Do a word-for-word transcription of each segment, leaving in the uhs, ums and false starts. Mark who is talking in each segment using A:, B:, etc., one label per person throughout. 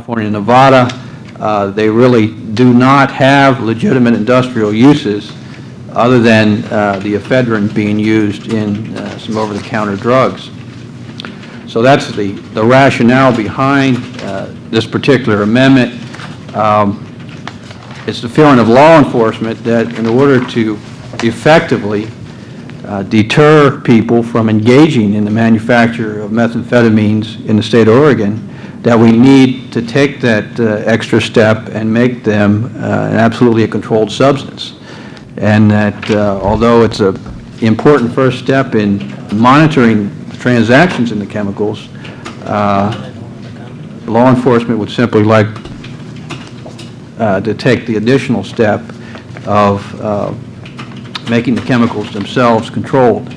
A: California and Nevada, uh, they really do not have legitimate industrial uses other than uh, the ephedrine being used in uh, some over-the-counter drugs. So that's the, the rationale behind uh, this particular amendment. Um, it's the feeling of law enforcement that in order to effectively uh, deter people from engaging in the manufacture of methamphetamines in the state of Oregon, that we need to take that uh, extra step and make them uh, an absolutely a controlled substance. And that uh, although it's an important first step in monitoring transactions in the chemicals, uh, law enforcement would simply like uh, to take the additional step of uh, making the chemicals themselves controlled.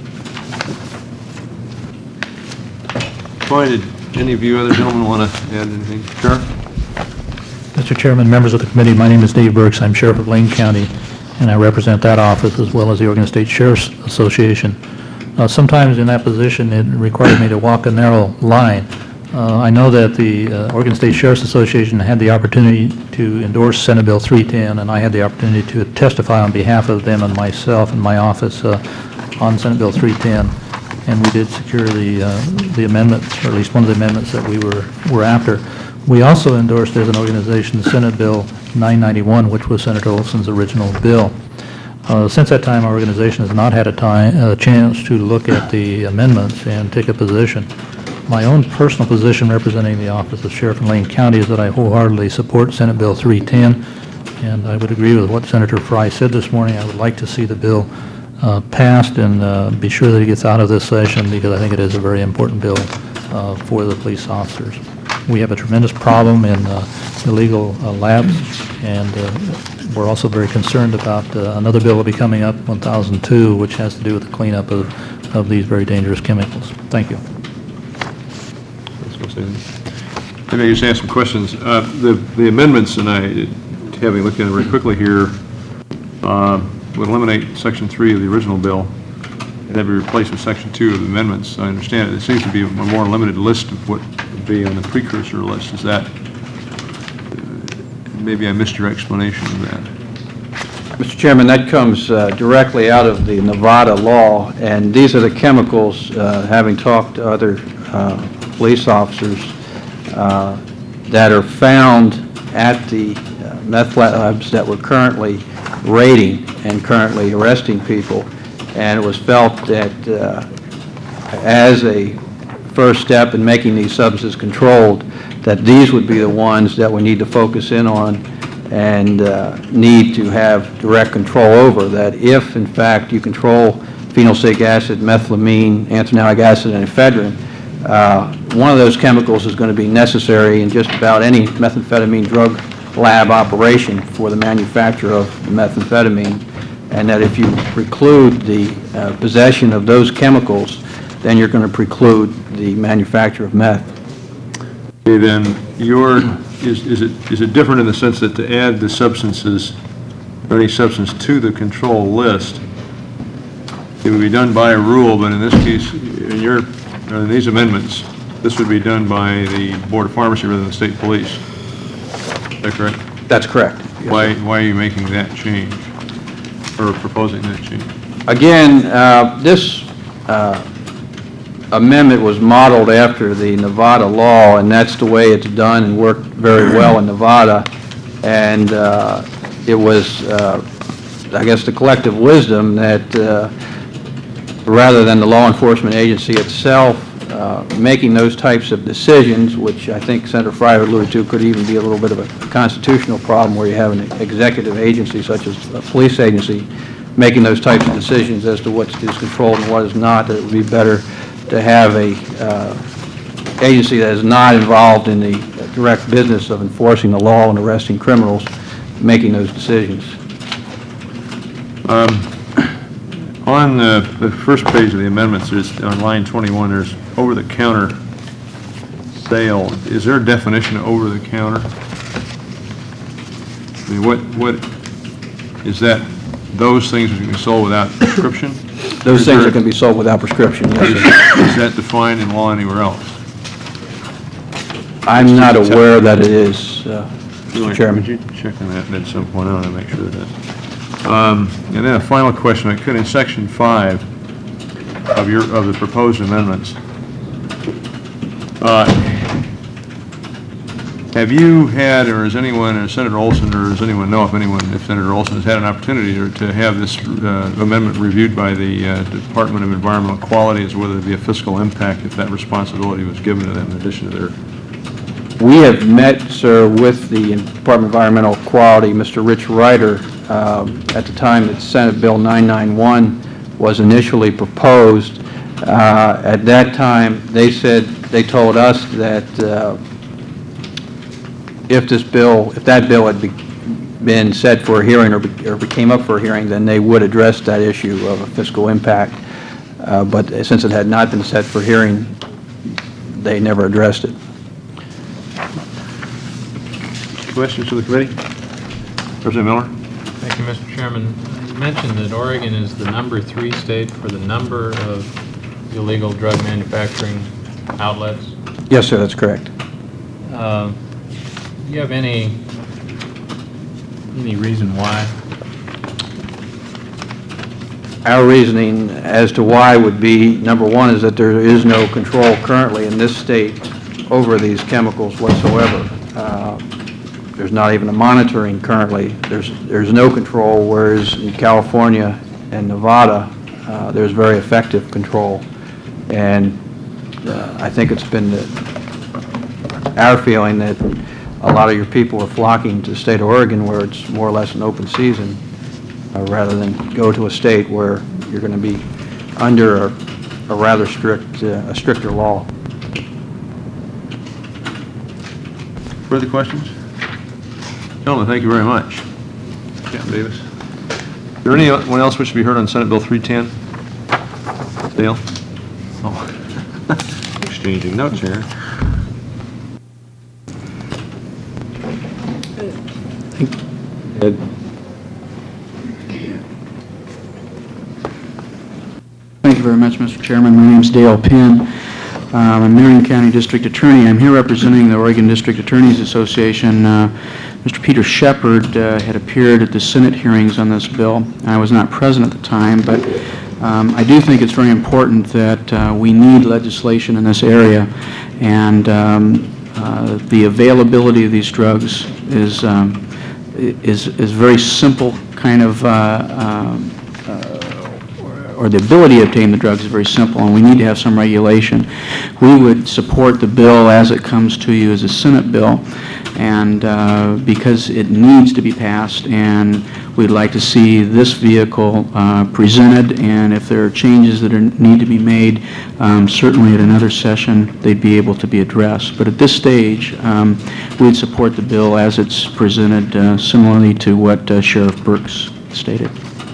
B: Why did any of you other gentlemen want to add anything? Sure.
C: Mister Chairman, members of the committee, my name is Dave Burks. I'm Sheriff of Lane County, and I represent that office as well as the Oregon State Sheriff's Association. Uh, sometimes in that position, it required me to walk a narrow line. Uh, I know that the uh, Oregon State Sheriff's Association had the opportunity to endorse Senate Bill three ten, and I had the opportunity to testify on behalf of them and myself and my office uh, on Senate Bill three ten, and we did secure the uh, the amendments, or at least one of the amendments that we were were after. We also endorsed as an organization Senate Bill nine ninety-one, which was Senator Olson's original bill. Uh, since that time, our organization has not had a time, a chance to look at the amendments and take a position. My own personal position representing the office of Sheriff in Lane County is that I wholeheartedly support Senate Bill three ten, and I would agree with what Senator Fry said this morning. I would like to see the bill uh, passed and uh, be sure that it gets out of this session, because I think it is a very important bill uh, for the police officers. We have a tremendous problem in uh, illegal uh, labs, and uh, we're also very concerned about uh, another bill will be coming up, one thousand two, which has to do with the cleanup of, of these very dangerous chemicals. Thank you.
B: Let me just ask some questions. Uh, the, the amendments, and I, having looked at it very quickly here, uh, would eliminate Section three of the original bill, and that be replaced with Section two of the amendments. I understand it. It seems to be a more limited list of what would be on the precursor list. Is that, uh, maybe I missed your explanation of that.
A: Mister Chairman, that comes uh, directly out of the Nevada law, and these are the chemicals, uh, having talked to other uh, police officers, uh, that are found at the uh, meth labs that we're currently raiding and currently arresting people. And it was felt that uh, as a first step in making these substances controlled, that these would be the ones that we need to focus in on and uh, need to have direct control over. That if, in fact, you control phenylsalicylic acid, methylamine, anthranilic acid, and ephedrine, uh, one of those chemicals is going to be necessary in just about any methamphetamine drug lab operation for the manufacture of methamphetamine, and that if you preclude the uh, possession of those chemicals, then you're going to preclude the manufacture of meth.
B: Okay, then your is is it is it different in the sense that to add the substances or any substance to the control list, it would be done by a rule, but in this case, in your in these amendments, this would be done by the Board of Pharmacy rather than the state police. Is that correct?
A: That's correct. Yes,
B: why
A: sir.
B: why are you making that change or proposing that change?
A: Again, uh, this uh, amendment was modeled after the Nevada law, and that's the way it's done and worked very well in Nevada. And uh, it was, uh, I guess, the collective wisdom that uh, rather than the law enforcement agency itself uh, making those types of decisions, which I think Senator Fryer alluded to could even be a little bit of a constitutional problem where you have an executive agency such as a police agency making those types of decisions as to what is controlled and what is not, that it would be better to have a uh, agency that is not involved in the direct business of enforcing the law and arresting criminals making those decisions.
B: Um, on uh, the first page of the amendments, there's on line twenty-one, there's over-the-counter sale. Is there a definition of over-the-counter? I mean, what what is that? Those things that can be sold without prescription?
A: Those things that can be sold without prescription, yes, sir.
B: Is that defined in law anywhere else?
A: I'm
B: It's
A: not
B: just a
A: aware that it is, uh, Mister
B: Would
A: Chairman.
B: you check on that at some point? I want to make sure that that's... Um, And then a final question, I could, in section five of your, of the proposed amendments, uh, have you had, or has anyone, or Senator Olson, or does anyone know if anyone, if Senator Olson has had an opportunity to to have this uh, amendment reviewed by the uh, Department of Environmental Quality as whether there be a fiscal impact if that responsibility was given to them in addition to their...
A: We have met, sir, with the Department of Environmental Quality, Mister Rich Ryder, um, at the time that Senate Bill nine ninety-one was initially proposed. Uh, At that time, they said, they told us that uh, if this bill, if that bill had be- been set for a hearing or be- or came up for a hearing, then they would address that issue of a fiscal impact. Uh, But since it had not been set for hearing, they never addressed it.
B: Questions to the committee? President Miller?
D: Thank you, Mister Chairman. You mentioned that Oregon is the number three state for the number of illegal drug manufacturing outlets.
A: Yes, sir, that's correct.
D: Uh, Do you have any, any reason why?
A: Our reasoning as to why would be, number one, is that there is no control currently in this state over these chemicals whatsoever. Uh, There's not even a monitoring currently. There's, there's no control, whereas in California and Nevada, uh, there's very effective control. And uh, I think it's been the- our feeling that a lot of your people are flocking to the state of Oregon where it's more or less an open season, uh, rather than go to a state where you're going to be under a, a rather strict, uh, a stricter law.
B: Further questions? Gentlemen, thank you very much. Captain Davis. Is there anyone else which should be heard on Senate Bill three ten? Dale? Oh, exchanging notes here. Ed?
E: Thank you very much, Mister Chairman. My name is Dale Penn. Uh, I'm a Marion County District Attorney. I'm here representing the Oregon District Attorneys Association. Uh, Mister Peter Shepard uh, had appeared at the Senate hearings on this bill. I was not present at the time, but um, I do think it's very important that uh, we need legislation in this area, and um, uh, the availability of these drugs is um, is is very simple kind of uh, um, or the ability to obtain the drugs is very simple, and we need to have some regulation. We would support the bill as it comes to you as a Senate bill, and uh, because it needs to be passed, and we'd like to see this vehicle uh, presented, and if there are changes that are, need to be made, um, certainly at another session, they'd be able to be addressed. But at this stage, um, we'd support the bill as it's presented, uh, similarly to what uh, Sheriff Burks stated.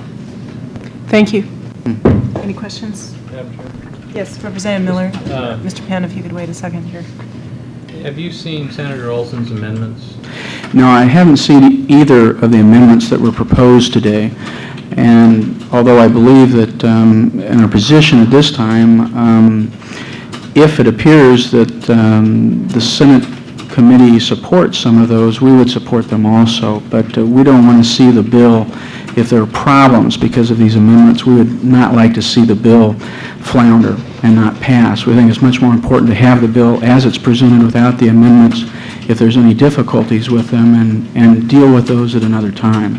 F: Thank you. Any questions?
D: Madam Chair?
F: Yes, Representative Miller.
D: Uh,
F: Mister Penn, if you could wait a second here.
D: Have you seen Senator Olson's amendments?
E: No, I haven't seen either of the amendments that were proposed today, and although I believe that um, in our position at this time, um, if it appears that um, the Senate committee supports some of those, we would support them also, but uh, we don't want to see the bill. If there are problems because of these amendments, we would not like to see the bill flounder and not pass. We think it's much more important to have the bill as it's presented without the amendments if there's any difficulties with them, and, and deal with those at another time.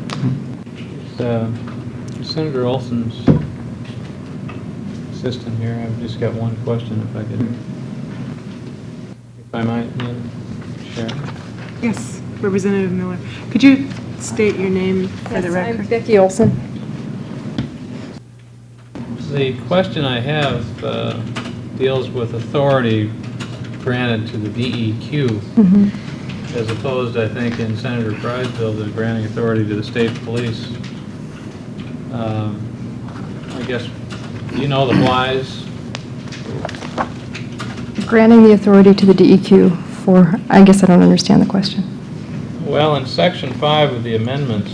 D: Uh, Senator Olson's assistant here, I've just got one question, if I could, if I might, Madam Chair.
F: Yes, Representative Miller. Could you state your name for the
G: Yes, I'm
F: record?
G: Vicki Olson.
D: The question I have uh, deals with authority granted to the D E Q,
G: Mhm.
D: as opposed, I think, in Senator Fry's bill, to granting authority to the state police. Um, I guess, do you know the whys?
G: Granting the authority to the D E Q for, I guess I don't understand the question.
D: Well, in section five of the amendments,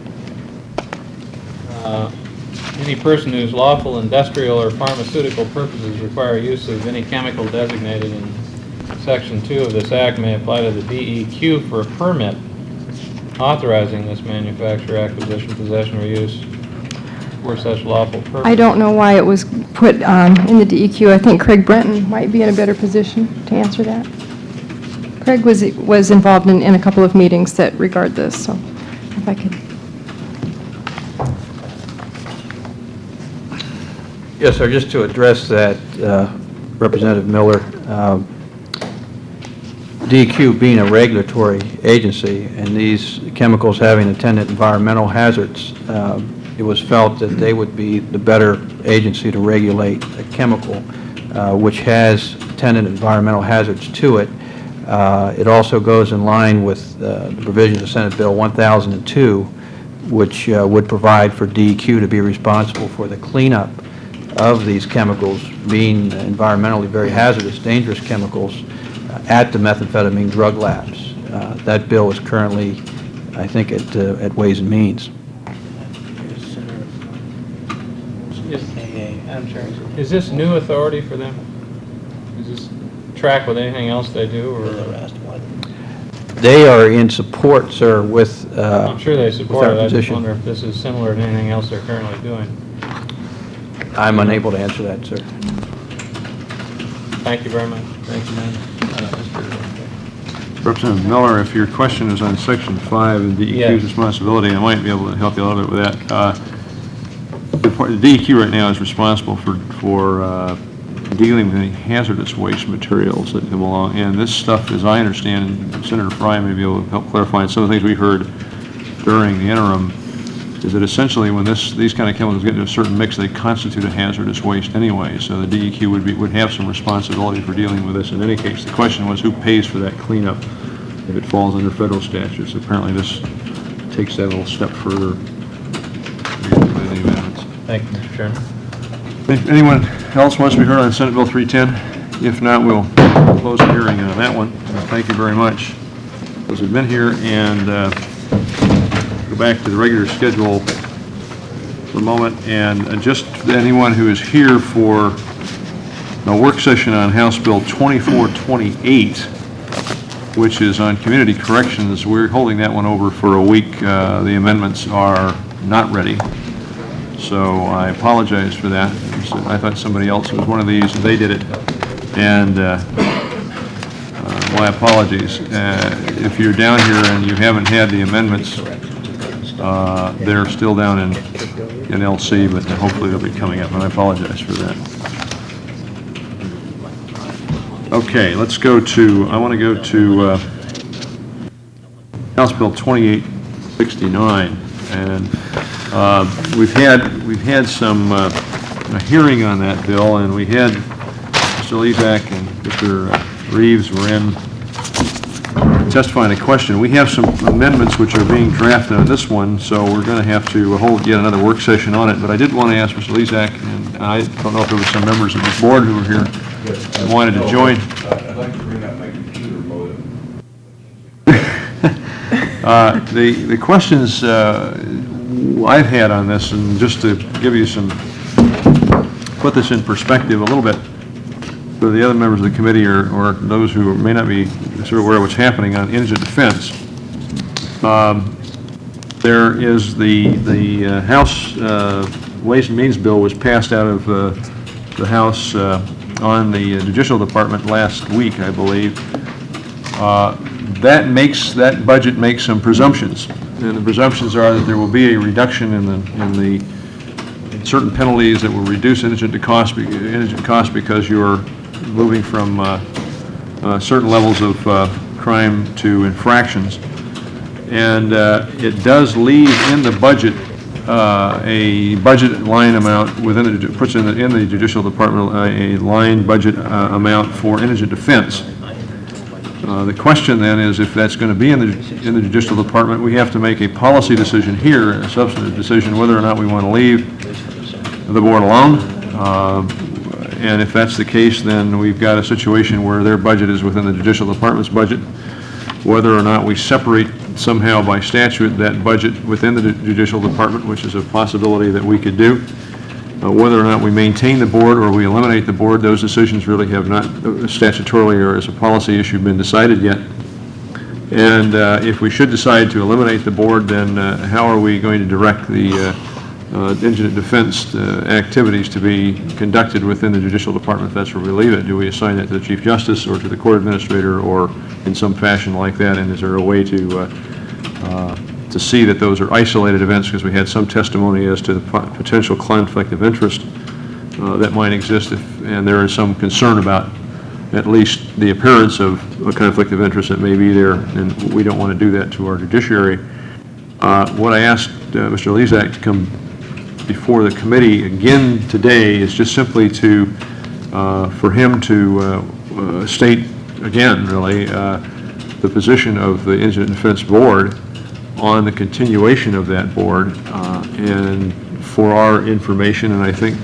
D: uh, any person whose lawful industrial or pharmaceutical purposes require use of any chemical designated in Section two of this act may apply to the D E Q for a permit authorizing this manufacture, acquisition, possession, or use for such lawful purpose.
G: I don't know why it was put um, in the D E Q. I think Craig Brenton might be in a better position to answer that. Craig was was involved in, in a couple of meetings that regard this, so if I could.
A: Yes, sir, just to address that, uh, Representative Miller, um, D E Q being a regulatory agency and these chemicals having attendant environmental hazards, um, it was felt that they would be the better agency to regulate a chemical uh, which has attendant environmental hazards to it. Uh, It also goes in line with uh, the provisions of Senate Bill one thousand two, which uh, would provide for D E Q to be responsible for the cleanup of these chemicals, being environmentally very hazardous, dangerous chemicals, uh, at the methamphetamine drug labs. Uh, That bill is currently, I think, at uh, at Ways and Means.
D: Is, is this new authority for them? Is this track with anything else they do, or?
A: They are in support, sir, with uh,
D: I'm sure they
A: with
D: support
A: our
D: it. I just
A: position.
D: wonder if this is similar to anything else they're currently doing.
A: I'm unable to answer that, sir.
D: Thank you very much. Thank you, man.
B: Representative Miller, if your question is on Section five and D E Q's
D: Yes.
B: responsibility, I might be able to help you a little bit with that. Uh, The part- the D E Q right now is responsible for, for uh, dealing with any hazardous waste materials that come along, and this stuff, as I understand, and Senator Frye may be able to help clarify, and some of the things we heard during the interim, is that essentially when this, these kind of chemicals get into a certain mix, they constitute a hazardous waste anyway, so the D E Q would be, would have some responsibility for dealing with this in any case. The question was who pays for that cleanup if it falls under federal statutes. Apparently this takes that a little step further.
D: Thank you, Mister Chairman.
B: If anyone else wants to be heard on Senate Bill three ten? If not, we'll close the hearing on that one. Thank you very much. Those who've been here, and uh, go back to the regular schedule for a moment, and uh, just anyone who is here for a work session on House Bill twenty-four twenty-eight, which is on community corrections, we're holding that one over for a week. Uh, the amendments are not ready, so I apologize for that. I thought somebody else was one of these, they did it, and uh, uh, my apologies. Uh, if you're down here and you haven't had the amendments, uh, they're still down in, in L C, but hopefully they'll be coming up, and I apologize for that. Okay, let's go to, I want to go to uh, House Bill twenty-eight sixty-nine, and uh, we've had we've had some uh, a hearing on that bill, and we had Mister Lezak and Mister Reeves were in testifying a question. We have some amendments which are being drafted on this one, so we're going to have to hold yet another work session on it. But I did want to ask Mister Lezak, and I don't know if there were some members of the board who were here that wanted to join.
H: I'd like to bring up my computer modem.
B: Uh, the, the questions uh, I've had on this, and just to give you some, put this in perspective a little bit for the other members of the committee, or, or those who may not be sort of aware of what's happening on indigent defense. Um, there is the, the uh, House uh, Ways and Means bill was passed out of uh, the House uh, on the Judicial Department last week, I believe. Uh, that makes, that budget makes some presumptions, and the presumptions are that there will be a reduction in the, in the certain penalties that will reduce indigent to cost, indigent cost because you're moving from uh, uh, certain levels of uh, crime to infractions. And uh, it does leave in the budget uh, a budget line amount within the, puts in the, in the Judicial Department uh, a line budget uh, amount for indigent defense. Uh, the question then is, if that's going to be in the in the Judicial Department, we have to make a policy decision here, a substantive decision, whether or not we want to leave the board alone. Uh, and if that's the case, then we've got a situation where their budget is within the Judicial Department's budget. Whether or not we separate somehow by statute that budget within the Judicial Department, which is a possibility that we could do. Uh, Whether or not we maintain the board or we eliminate the board, those decisions really have not uh, statutorily or as a policy issue been decided yet. And uh, if we should decide to eliminate the board, then uh, how are we going to direct the uh, uh, indigent defense uh, activities to be conducted within the judicial department if that's where we leave it? Do we assign that to the Chief Justice or to the court administrator or in some fashion like that? And is there a way to uh, uh, to see that those are isolated events, because we had some testimony as to the po- potential conflict of interest uh, that might exist if, and there is some concern about at least the appearance of a conflict of interest that may be there, and we don't want to do that to our judiciary. Uh, what I asked uh, Mister Lezak to come before the committee again today is just simply to, uh, for him to uh, uh, state again, really, uh, the position of the Indigent Defense Board on the continuation of that board, uh, and for our information, and I think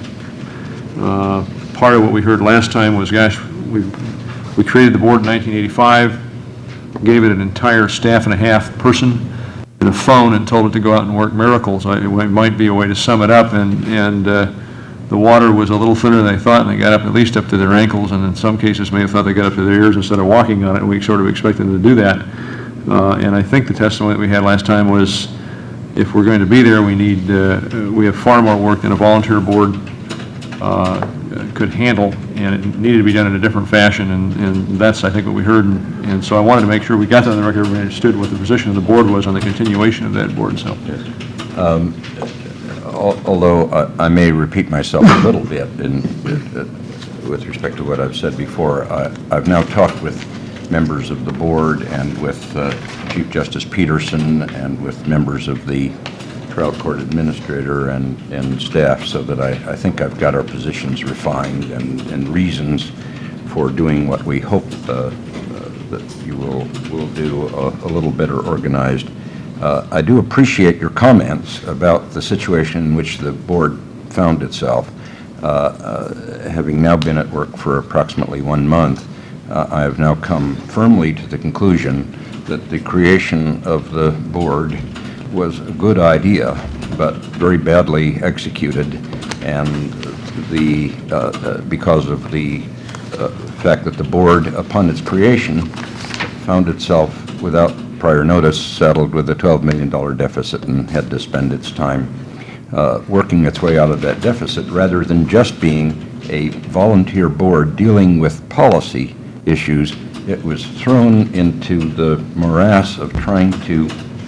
B: uh, part of what we heard last time was, gosh, we we created the board in nineteen eighty-five, gave it an entire staff and a half person and a phone and told it to go out and work miracles. I, it might be a way to sum it up, and, and uh, the water was a little thinner than they thought, and they got up at least up to their ankles, and in some cases may have thought they got up to their ears instead of walking on it, and we sort of expected them to do that. Uh, and I think the testimony that we had last time was, if we're going to be there, we need, uh, we have far more work than a volunteer board uh, could handle, and it needed to be done in a different fashion, and, and that's, I think, what we heard. And, and so I wanted to make sure we got that on the record, we understood what the position of the board was on the continuation of that board. So,
I: Um, al- although I, I may repeat myself a little bit in, uh, with respect to what I've said before, I, I've now talked with members of the board and with uh, Chief Justice Peterson and with members of the trial court administrator and, and staff, so that I, I think I've got our positions refined and, and reasons for doing what we hope uh, uh, that you will, will do a, a little better organized. Uh, I do appreciate your comments about the situation in which the board found itself. Uh, uh, having now been at work for approximately one month, uh, I have now come firmly to the conclusion that the creation of the board was a good idea, but very badly executed, and the uh, uh, because of the uh, fact that the board, upon its creation, found itself without prior notice saddled with a twelve million dollar deficit and had to spend its time uh, working its way out of that deficit, rather than just being a volunteer board dealing with policy issues. It was thrown into the morass of trying to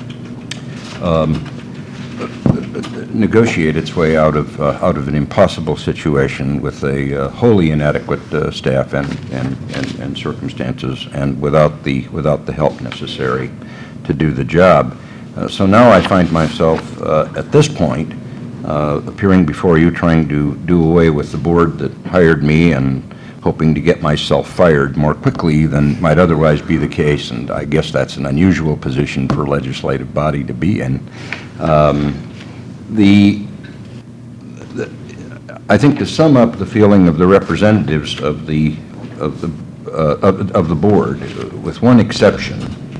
I: um, negotiate its way out of uh, out of an impossible situation with a uh, wholly inadequate uh, staff and, and, and, and circumstances, and without the without the help necessary to do the job. Uh, so now I find myself uh, at this point uh, appearing before you, trying to do away with the board that hired me and hoping to get myself fired more quickly than might otherwise be the case, and I guess that's an unusual position for a legislative body to be in. Um, the, the, I think to sum up the feeling of the representatives of the of the uh, of, of the board, with one exception,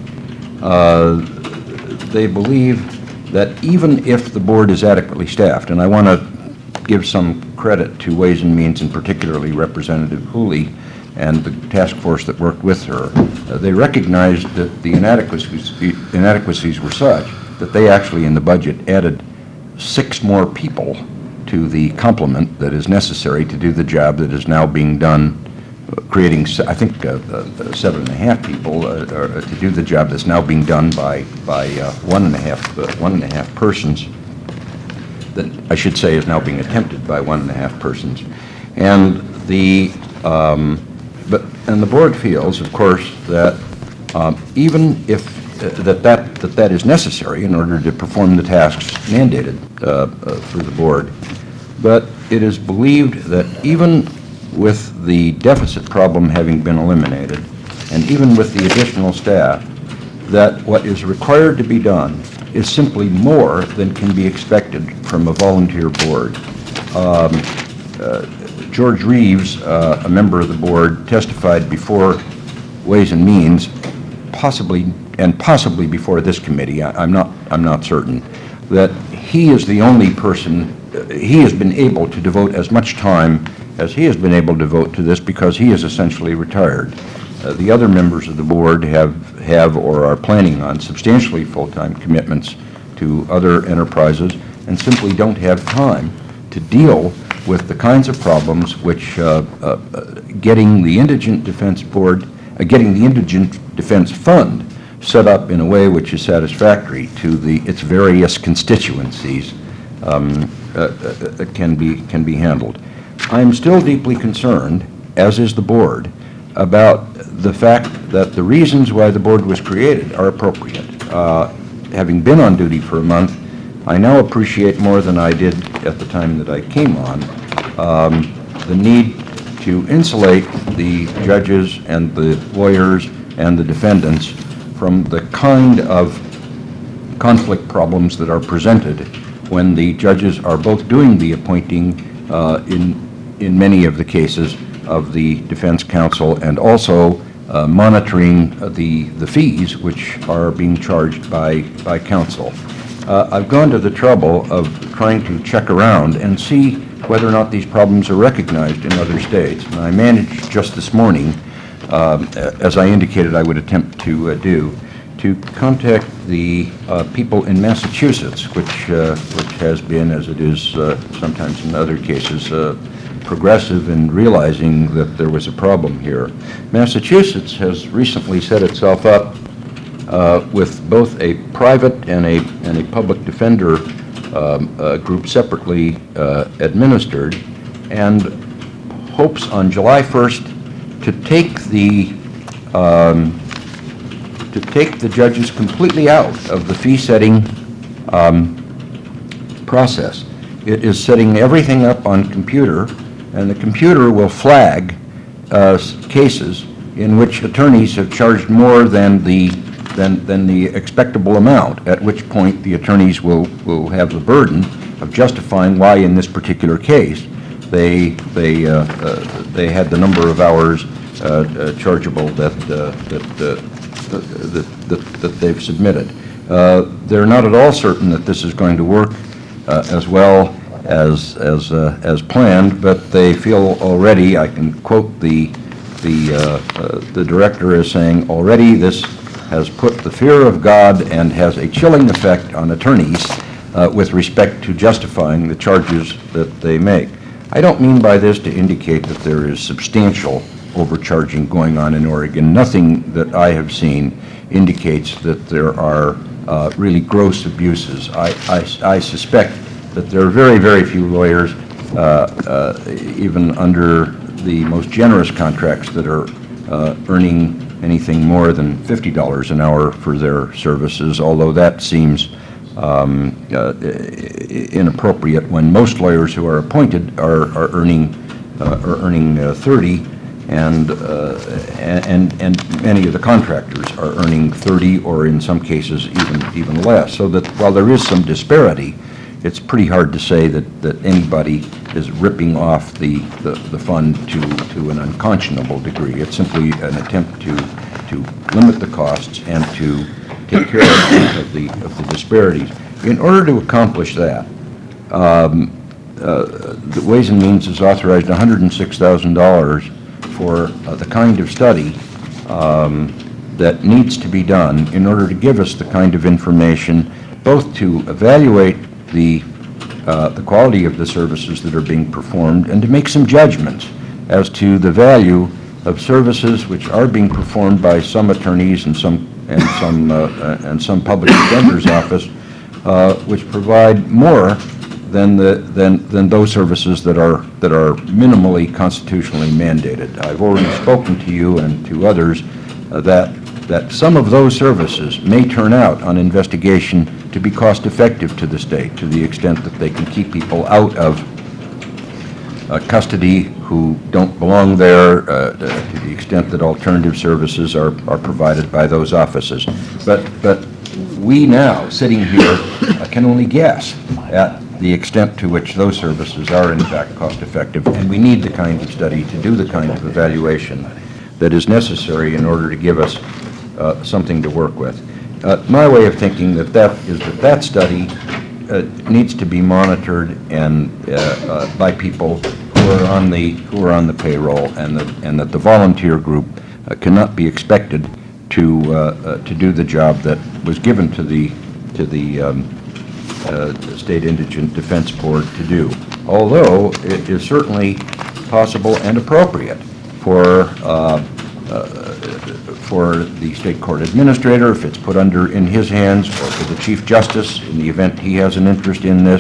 I: uh, they believe that even if the board is adequately staffed, and I want to give some credit to Ways and Means, and particularly Representative Hooley and the task force that worked with her, uh, they recognized that the inadequacies, inadequacies were such that they actually in the budget added six more people to the complement that is necessary to do the job that is now being done, uh, creating, I think, uh, uh, seven and a half people uh, uh, to do the job that's now being done by, by uh, one and a half, uh, one and a half persons. That I should say is now being attempted by one and a half persons. And the, um, but, and the board feels, of course, that um, even if, uh, that, that, that that is necessary in order to perform the tasks mandated uh, uh, for the board, but it is believed that even with the deficit problem having been eliminated, and even with the additional staff, that what is required to be done is simply more than can be expected from a volunteer board. Um, uh, George Reeves, uh, a member of the board, testified before Ways and Means, possibly and possibly before this committee. I, I'm not. I'm not certain that he is the only person he has been able to devote as much time as he has been able to devote to this because he is essentially retired. Uh, The other members of the board have, have or are planning on substantially full-time commitments to other enterprises and simply don't have time to deal with the kinds of problems which uh, uh, getting the Indigent Defense Board, uh, getting the Indigent Defense Fund set up in a way which is satisfactory to the, its various constituencies um, uh, uh, can be, can be handled. I am still deeply concerned, as is the board, about the fact that the reasons why the board was created are appropriate. Uh, having been on duty for a month, I now appreciate more than I did at the time that I came on um, the need to insulate the judges and the lawyers and the defendants from the kind of conflict problems that are presented when the judges are both doing the appointing uh, in, in many of the cases of the defense counsel and also uh, monitoring uh, the, the fees which are being charged by, by counsel. Uh, I've gone to the trouble of trying to check around and see whether or not these problems are recognized in other states. And I managed just this morning, um, as I indicated I would attempt to uh, do, to contact the uh, people in Massachusetts, which, uh, which has been, as it is uh, sometimes in other cases, uh, progressive in realizing that there was a problem here. Massachusetts has recently set itself up uh, with both a private and a, and a public defender um, uh, group separately uh, administered, and hopes on July first to take the um, to take the judges completely out of the fee-setting um, process. It is setting everything up on computer, and the computer will flag uh, cases in which attorneys have charged more than the than than the expectable amount. At which point the attorneys will will have the burden of justifying why, in this particular case, they they uh, uh, they had the number of hours uh, uh, chargeable that uh, that, uh, that that that they've submitted. Uh, they're not at all certain that this is going to work uh, as well as as uh, as planned, but they feel already. I can quote the the uh, uh, the director as saying, already this has put the fear of God and has a chilling effect on attorneys uh, with respect to justifying the charges that they make. I don't mean by this to indicate that there is substantial overcharging going on in Oregon. Nothing that I have seen indicates that there are uh, really gross abuses. I, I, I suspect that there are very, very few lawyers, uh, uh, even under the most generous contracts, that are uh, earning anything more than fifty dollars an hour for their services, although that seems um, uh, inappropriate when most lawyers who are appointed are, are earning uh, are earning uh, thirty, and, uh, and and many of the contractors are earning thirty, or in some cases even even less. So that while there is some disparity, it's pretty hard to say that, that anybody is ripping off the, the, the fund to, to an unconscionable degree. It's simply an attempt to, to limit the costs and to take care of the, of the disparities. In order to accomplish that, um, uh, the Ways and Means has authorized one hundred six thousand dollars for uh, the kind of study um, that needs to be done in order to give us the kind of information both to evaluate the uh, the quality of the services that are being performed and to make some judgments as to the value of services which are being performed by some attorneys and some and some uh, uh, and some public defender's office, uh, which provide more than the than than those services that are that are minimally constitutionally mandated. I've already spoken to you and to others uh, that that some of those services may turn out on investigation to be cost-effective to the state, to the extent that they can keep people out of uh, custody who don't belong there, uh, to the extent that alternative services are, are provided by those offices. But, but we now, sitting here, uh, can only guess at the extent to which those services are in fact cost-effective, and we need the kind of study to do the kind of evaluation that is necessary in order to give us uh, something to work with. Uh, my way of thinking that that is that that study uh, needs to be monitored and uh, uh, by people who are on the who are on the payroll, and that and that the volunteer group uh, cannot be expected to uh, uh, to do the job that was given to the to the um, uh, State Indigent Defense Board to do. Although it is certainly possible and appropriate for uh, uh, for the state court administrator, if it's put under in his hands, or for the Chief Justice, in the event he has an interest in this,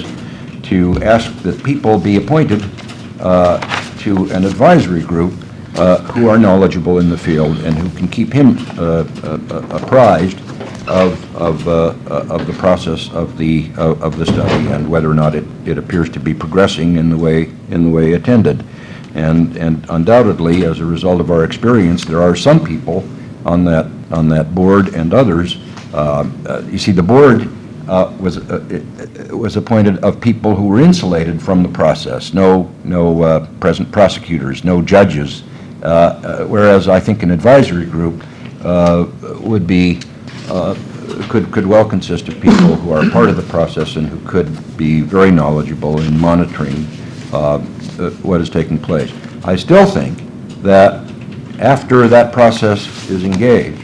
I: to ask that people be appointed uh, to an advisory group uh, who are knowledgeable in the field and who can keep him uh, uh, apprised of of, uh, uh, of the process of the uh, of the study and whether or not it, it appears to be progressing in the way in the way intended. And and undoubtedly, as a result of our experience, there are some people on that on that board and others. Uh, uh, you see, the board uh, was uh, it, it was appointed of people who were insulated from the process. No no uh, present prosecutors, no judges. Uh, uh, whereas I think an advisory group uh, would be uh, could could well consist of people who are part of the process and who could be very knowledgeable in monitoring uh, uh, what is taking place. I still think that after that process is engaged,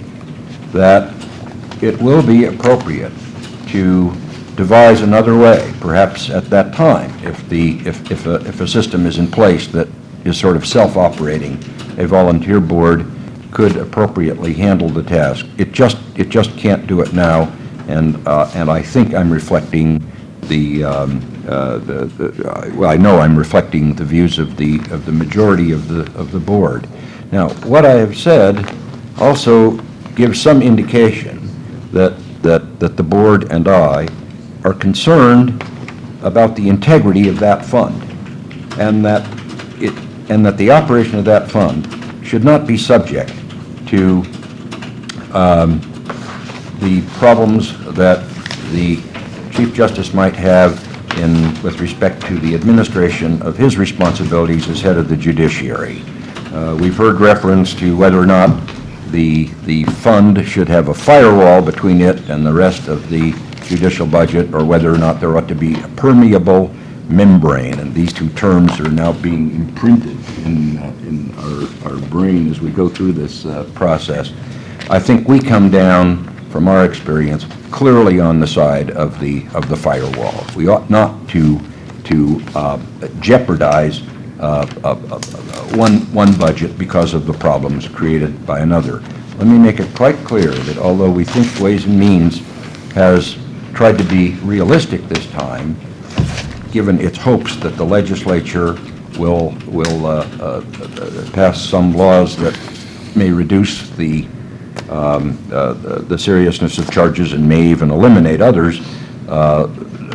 I: that it will be appropriate to devise another way, perhaps at that time, if the if if a, if a system is in place that is sort of self-operating, a volunteer board could appropriately handle the task. It just it just can't do it now, and uh, and I think I'm reflecting the, um, uh, the, the uh, well, I know I'm reflecting the views of the of the majority of the of the board. Now, what I have said also gives some indication that that that the board and I are concerned about the integrity of that fund, and that it and that the operation of that fund should not be subject to um, the problems that the Chief Justice might have in with respect to the administration of his responsibilities as head of the judiciary. Uh, we've heard reference to whether or not the the fund should have a firewall between it and the rest of the judicial budget, or whether or not there ought to be a permeable membrane, and these two terms are now being imprinted in uh, in our, our brain as we go through this uh, process. I think we come down, from our experience, clearly on the side of the of the firewall. We ought not to to uh, jeopardize uh, uh, uh, one one budget because of the problems created by another. Let me make it quite clear that although we think Ways and Means has tried to be realistic this time, given its hopes that the legislature will will uh, uh, pass some laws that may reduce the um, uh, the seriousness of charges and may even eliminate others uh,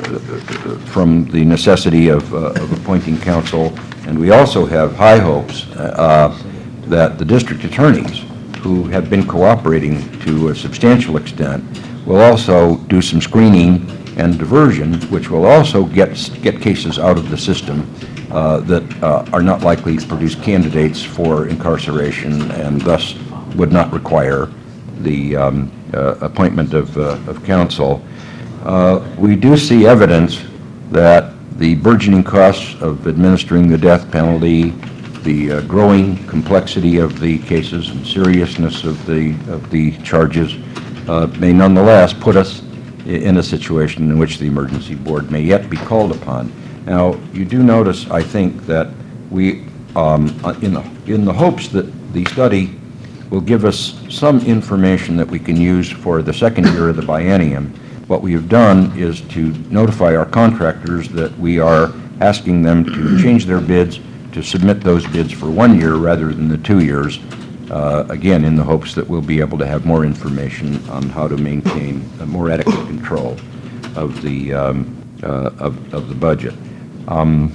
I: from the necessity of, uh, of appointing counsel. And we also have high hopes uh, that the district attorneys, who have been cooperating to a substantial extent, will also do some screening and diversion, which will also get get cases out of the system uh, that uh, are not likely to produce candidates for incarceration, and thus would not require the um, uh, appointment of, uh, of counsel. Uh, we do see evidence that the burgeoning costs of administering the death penalty, the uh, growing complexity of the cases and seriousness of the of the charges uh, may nonetheless put us in a situation in which the emergency board may yet be called upon. Now, you do notice, I think, that we, um, in the in the hopes that the study will give us some information that we can use for the second year of the biennium, what we have done is to notify our contractors that we are asking them to change their bids, to submit those bids for one year rather than the two years, uh, again, in the hopes that we'll be able to have more information on how to maintain a more adequate control of the, um, uh, of, of the budget. Um,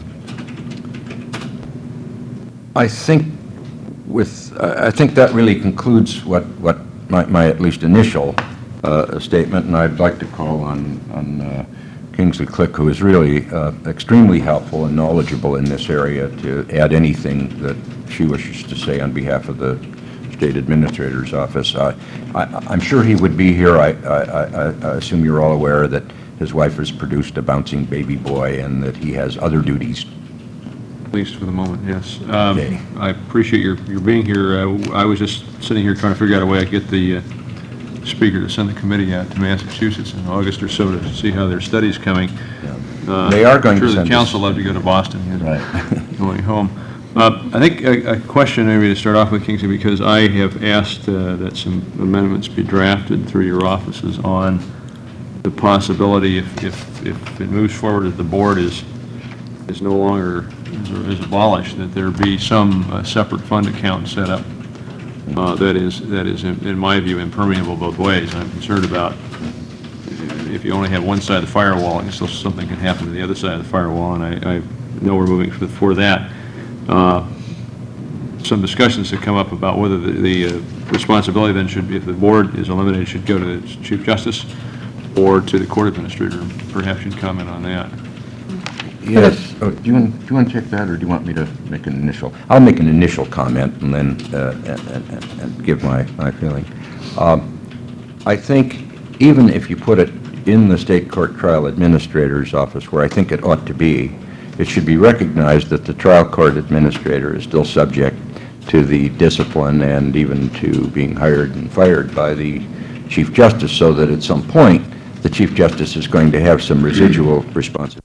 I: I think with, I think that really concludes what, what my, my at least initial uh, statement, and I'd like to call on, on uh, Kingsley Click, who is really uh, extremely helpful and knowledgeable in this area, to add anything that she wishes to say on behalf of the State Administrator's Office. Uh, I, I'm sure he would be here. I, I, I, I assume you're all aware that his wife has produced a bouncing baby boy and that he has other duties.
B: At least for the moment, yes. Um,
I: Okay.
B: I appreciate your, your being here. Uh, I was just sitting here trying to figure out a way to get the uh, speaker to send the committee out to Massachusetts in August or so to see how their study's coming. Uh,
I: They are going to
B: I'm sure
I: send
B: the
I: us-
B: council love to go to Boston. and
I: Right.
B: Going home. Uh, I think a, a question maybe to start off with, Kingsley, because I have asked uh, that some amendments be drafted through your offices on the possibility, if, if, if it moves forward, that the board is, is no longer, is abolished, that there be some uh, separate fund account set up uh, that is, that is, in in my view, impermeable both ways. I'm concerned about if you only have one side of the firewall, and still something can happen to the other side of the firewall, and I, I know we're moving for, for that. Uh, some discussions have come up about whether the, the uh, responsibility then should be, if the board is eliminated, should go to the Chief Justice or to the court administrator. Perhaps you'd comment on that.
I: Yes. Oh, do you want, do you want to check that, or do you want me to make an initial? I'll make an initial comment and then uh, and, and, and give my, my feeling. Um, I think even if you put it in the State Court Trial Administrator's office, where I think it ought to be, it should be recognized that the trial court administrator is still subject to the discipline and even to being hired and fired by the Chief Justice, so that at some point, the Chief Justice is going to have some residual responsibility